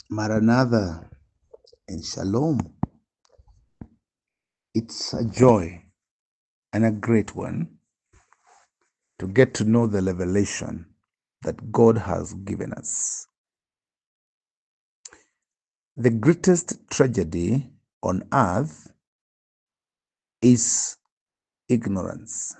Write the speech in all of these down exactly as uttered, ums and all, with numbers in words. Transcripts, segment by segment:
Maranatha and Shalom. It's a joy and a great one to get to know the revelation that God has given us. The greatest tragedy on earth is ignorance.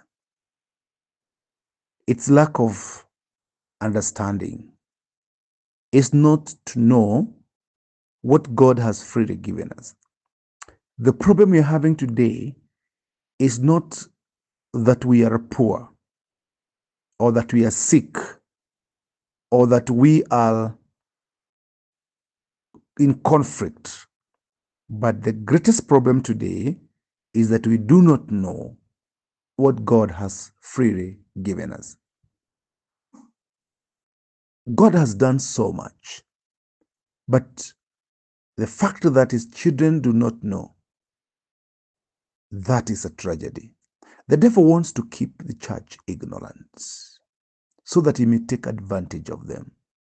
It's lack of understanding. It's not to know what God has freely given us. The problem we're having today is not that we are poor or that we are sick or that we are in conflict. But the greatest problem today is that we do not know what God has freely given us. God has done so much, but the fact that his children do not know, that is a tragedy. The devil wants to keep the church ignorant so that he may take advantage of them.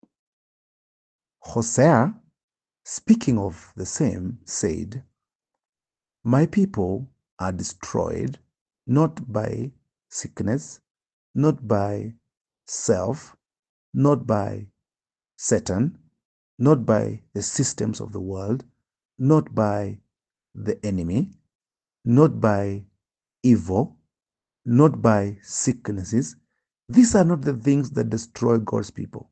Hosea, speaking of the same, said, "My people are destroyed not by sickness, not by self, not by Satan, not by the systems of the world, not by the enemy, not by evil, not by sicknesses. These are not the things that destroy God's people.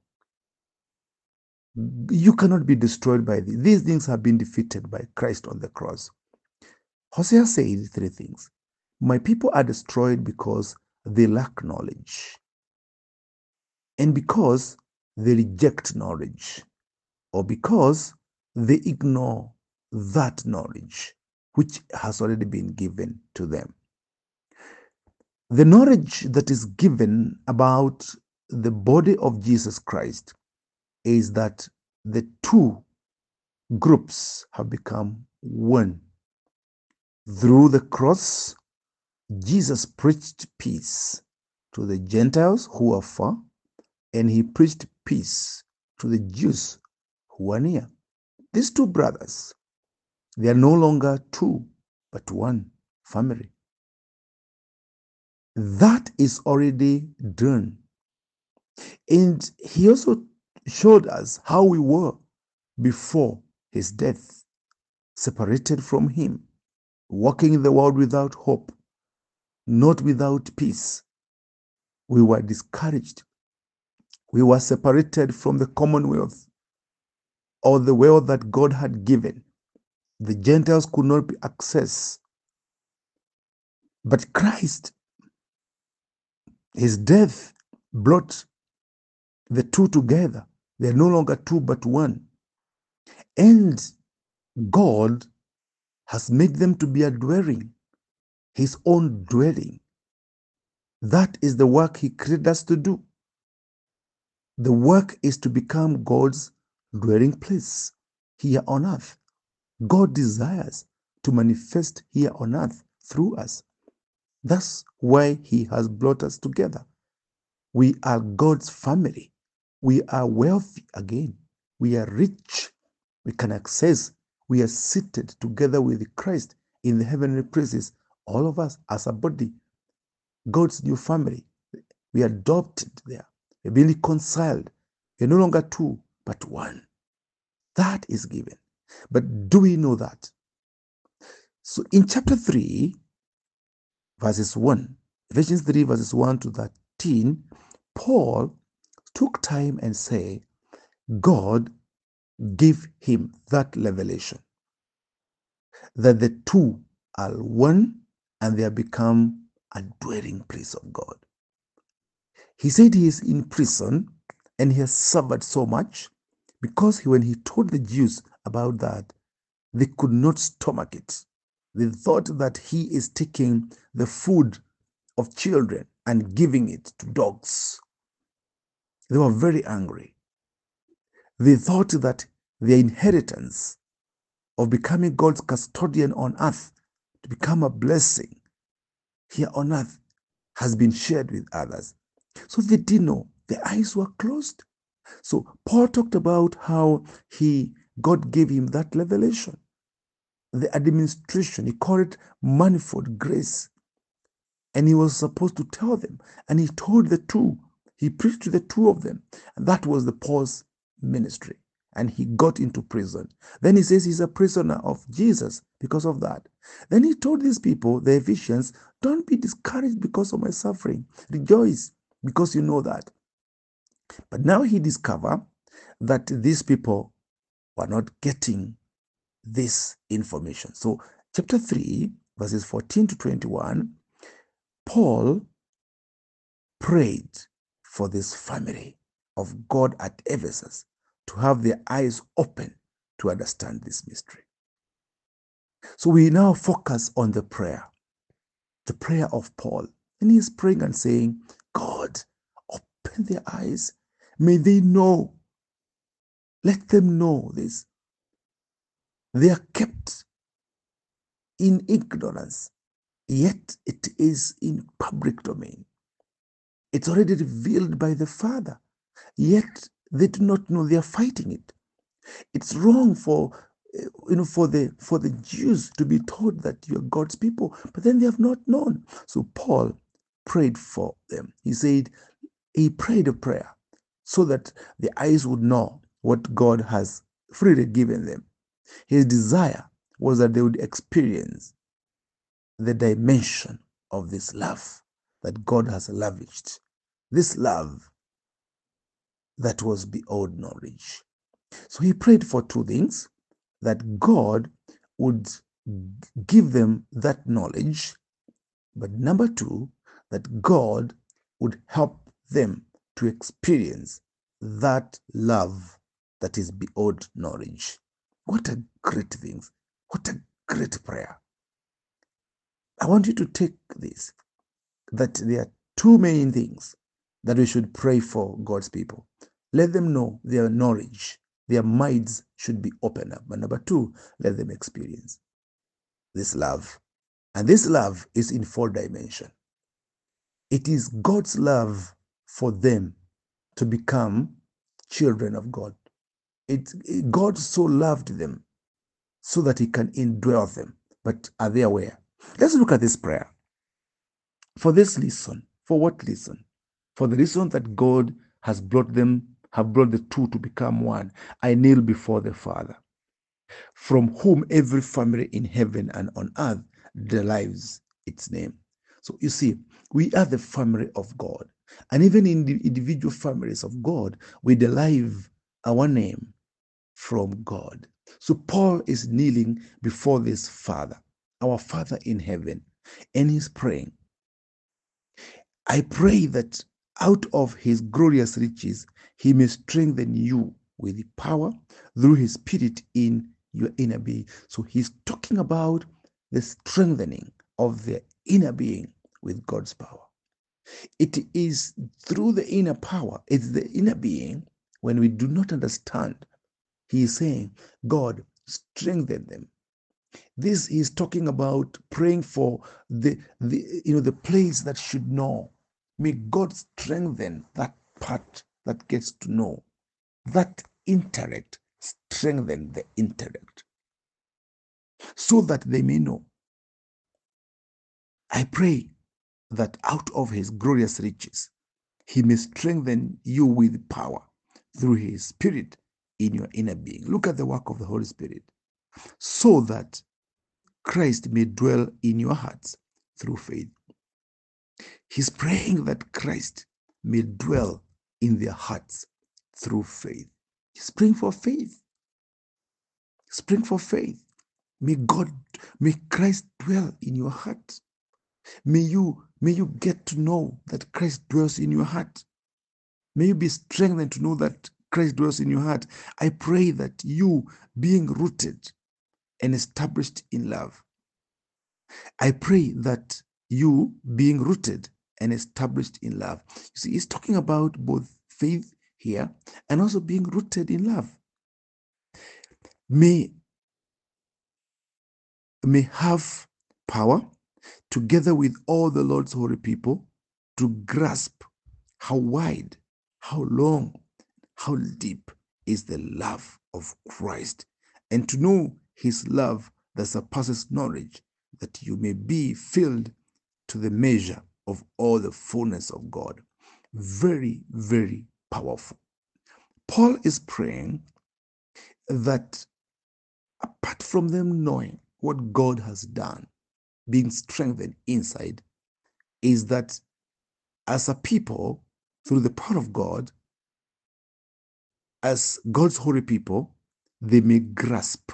You cannot be destroyed by these. These things have been defeated by Christ on the cross." Hosea said three things. My people are destroyed because they lack knowledge, and because they reject knowledge, or because they ignore that knowledge which has already been given to them. The knowledge that is given about the body of Jesus Christ is that the two groups have become one. Through the cross, Jesus preached peace to the Gentiles who are far, and he preached peace to the Jews who are near. These two brothers, they are no longer two, but one family. That is already done. And he also showed us how we were before his death, separated from him, walking in the world without hope, not without peace. We were discouraged. We were separated from the commonwealth or the wealth that God had given. The Gentiles could not be accessed. But Christ, his death brought the two together. They are no longer two, but one. And God has made them to be a dwelling, his own dwelling. That is the work he created us to do. The work is to become God's dwelling place here on earth. God desires to manifest here on earth through us. That's why he has brought us together. We are God's family. We are wealthy again. We are rich. We can access. We are seated together with Christ in the heavenly places. All of us as a body. God's new family. We are adopted there. We've been reconciled. We're no longer two, but one. That is given. But do we know that? So in chapter three, verses one, Ephesians three, verses one to thirteen, Paul took time and said, God gave him that revelation that the two are one and they have become a dwelling place of God. He said he is in prison and he has suffered so much because he, when he told the Jews about that, they could not stomach it. They thought that he is taking the food of children and giving it to dogs. They were very angry. They thought that their inheritance of becoming God's custodian on earth, to become a blessing here on earth, has been shared with others. So they didn't know. Their eyes were closed. So Paul talked about how he God gave him that revelation. The administration, he called it manifold grace. And he was supposed to tell them. And he told the two. He preached to the two of them. And that was the Paul's ministry. And he got into prison. Then he says he's a prisoner of Jesus because of that. Then he told these people, the Ephesians, don't be discouraged because of my suffering. Rejoice because you know that. But now he discovered that these people were not getting this information. So chapter three, verses fourteen to twenty-one, Paul prayed for this family of God at Ephesus to have their eyes open to understand this mystery. So we now focus on the prayer, the prayer of Paul. And he's praying and saying, God, open their eyes. May they know. Let them know this. They are kept in ignorance, yet it is in public domain. It's already revealed by the Father, yet they do not know. They are fighting it. It's wrong for you know for the for the Jews to be told that you are God's people, but then they have not known. So Paul prayed for them. He said he prayed a prayer so that the eyes would know what God has freely given them. His desire was that they would experience the dimension of this love that God has lavished, this love that was beyond knowledge. So he prayed for two things: that God would give them that knowledge, but number two, that God would help them to experience that love that is beyond knowledge. What a great thing. What a great prayer. I want you to take this, that there are two main things that we should pray for God's people. Let them know their knowledge, their minds should be opened up. And number two, let them experience this love. And this love is in four dimensions. It is God's love for them to become children of God. It, it, God so loved them so that he can indwell them. But are they aware? Let's look at this prayer. For this reason, for what reason? For the reason that God has brought them, have brought the two to become one. I kneel before the Father, from whom every family in heaven and on earth derives its name. So you see, we are the family of God. And even in the individual families of God, we derive our name from God. So Paul is kneeling before this Father, our Father in heaven, and he's praying. I pray that out of his glorious riches, he may strengthen you with power through his Spirit in your inner being. So he's talking about the strengthening of the inner being with God's power. It is through the inner power, it's the inner being, when we do not understand, he is saying, God, strengthen them. This is talking about praying for the, the you know the place that should know. May God strengthen that part that gets to know. That intellect, strengthen the intellect, so that they may know. I pray that out of his glorious riches, he may strengthen you with power through his Spirit in your inner being. Look at the work of the Holy Spirit, so that Christ may dwell in your hearts through faith. He's praying that Christ may dwell in their hearts through faith. He's praying for faith. He's praying for faith. May God, may Christ dwell in your heart. May you, may you get to know that Christ dwells in your heart. May you be strengthened to know that Christ dwells in your heart. I pray that you, being rooted and established in love, I pray that you, being rooted and established in love. You see, he's talking about both faith here and also being rooted in love. May, may have power together with all the Lord's holy people to grasp how wide, how long, how deep is the love of Christ and to know his love that surpasses knowledge, that you may be filled to the measure of all the fullness of God. Very, very powerful. Paul is praying that apart from them knowing what God has done, being strengthened inside, is that as a people, through the power of God, as God's holy people, they may grasp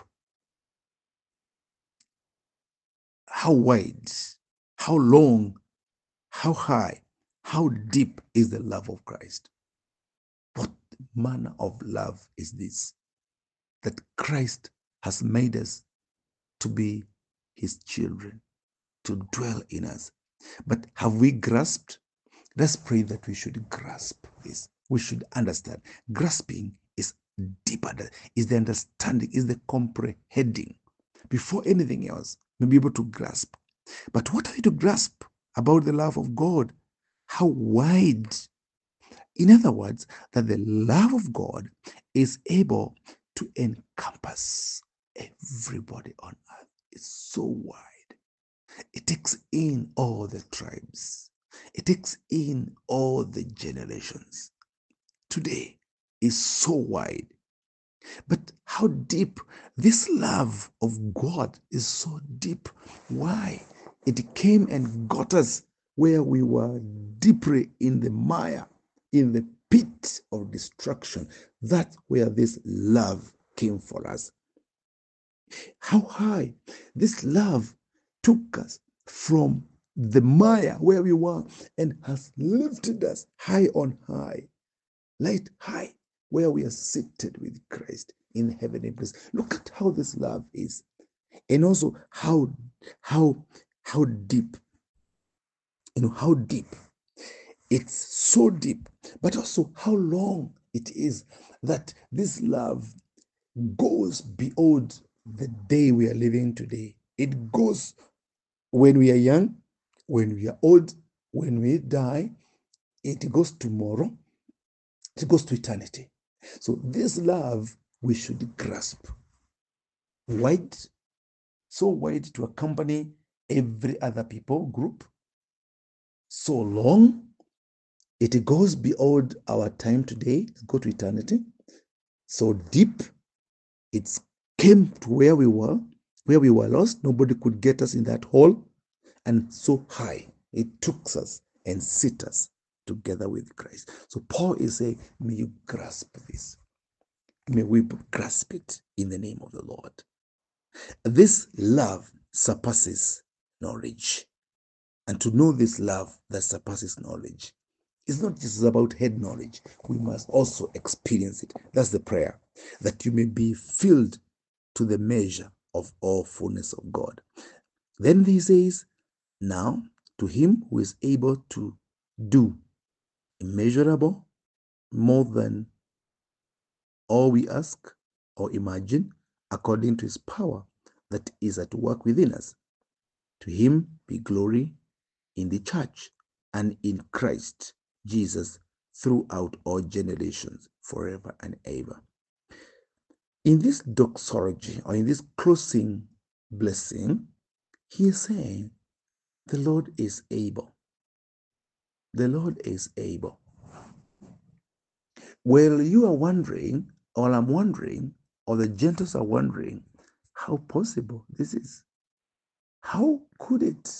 how wide, how long, how high, how deep is the love of Christ. What manner of love is this? That Christ has made us to be his children, to dwell in us. But have we grasped? Let's pray that we should grasp this. We should understand. Grasping is deeper, is the understanding, is the comprehending. Before anything else, we'll be able to grasp. But what are we to grasp about the love of God? How wide? In other words, that the love of God is able to encompass everybody on earth. It's so wide. It takes in all the tribes. It takes in all the generations. Today is so wide. But how deep? This love of God is so deep. Why? It came and got us where we were deeply in the mire, in the pit of destruction. That's where this love came for us. How high? This love took us from the mire where we were and has lifted us high on high, light high, where we are seated with Christ in heavenly place. Look at how this love is, and also how how how deep. You know how deep. It's so deep, but also how long it is, that this love goes beyond the day we are living today. It goes when we are young, when we are old, when we die. It goes tomorrow. It goes to eternity. So this love we should grasp. Wide, so wide to accompany every other people group. So long, it goes beyond our time today, it goes to eternity. So deep, it came to where we were, where we were lost. Nobody could get us in that hole. And so high, it took us and sit us together with Christ. So Paul is saying, may you grasp this. May we grasp it in the name of the Lord. This love surpasses knowledge. And to know this love that surpasses knowledge, it's not just about head knowledge. We must also experience it. That's the prayer, that you may be filled to the measure of all fullness of God. Then he says, now to him who is able to do immeasurable, more than all we ask or imagine, according to his power that is at work within us. To him be glory in the church and in Christ Jesus throughout all generations, forever and ever. In this doxology, or in this closing blessing, he is saying, the Lord is able. The Lord is able. Well, you are wondering, or I'm wondering, or the Gentiles are wondering, how possible this is. How could it,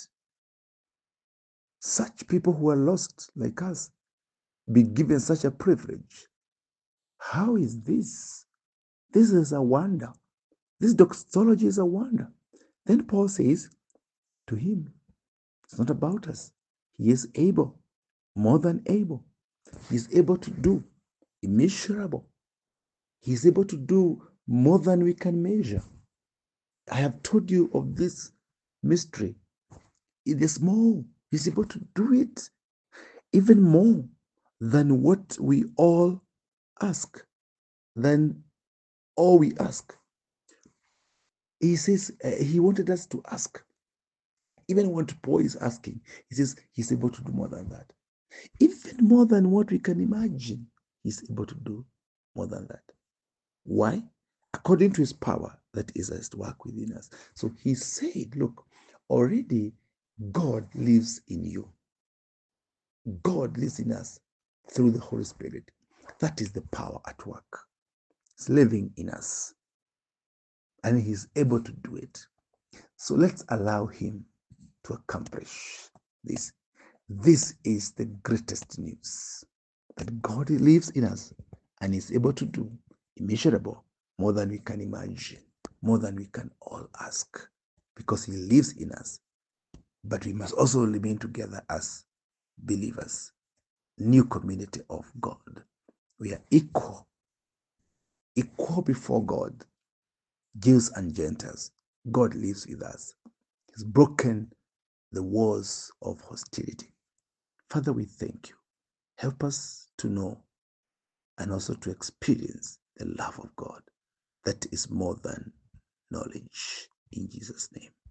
such people who are lost like us, be given such a privilege? How is this? This is a wonder. This doxology is a wonder. Then Paul says, to him, it's not about us. He is able, more than able. He is able to do immeasurable. He is able to do more than we can measure. I have told you of this mystery. It is small. He's able to do it even more than what we all ask, than all we ask. He says uh, he wanted us to ask. Even what Paul is asking, he says he's able to do more than that. Even more than what we can imagine, he's able to do more than that. Why? According to his power that is at work within us. So he said, look, already God lives in you. God lives in us through the Holy Spirit. That is the power at work. It's living in us. And he's able to do it. So let's allow him to accomplish this. This is the greatest news, that God lives in us and is able to do immeasurable, more than we can imagine, more than we can all ask, because he lives in us. But we must also remain together as believers, new community of God. We are equal, equal before God, Jews and Gentiles. God lives with us. He's broken the walls of hostility. Father, we thank you. Help us to know and also to experience the love of God that is more than knowledge. In Jesus' name.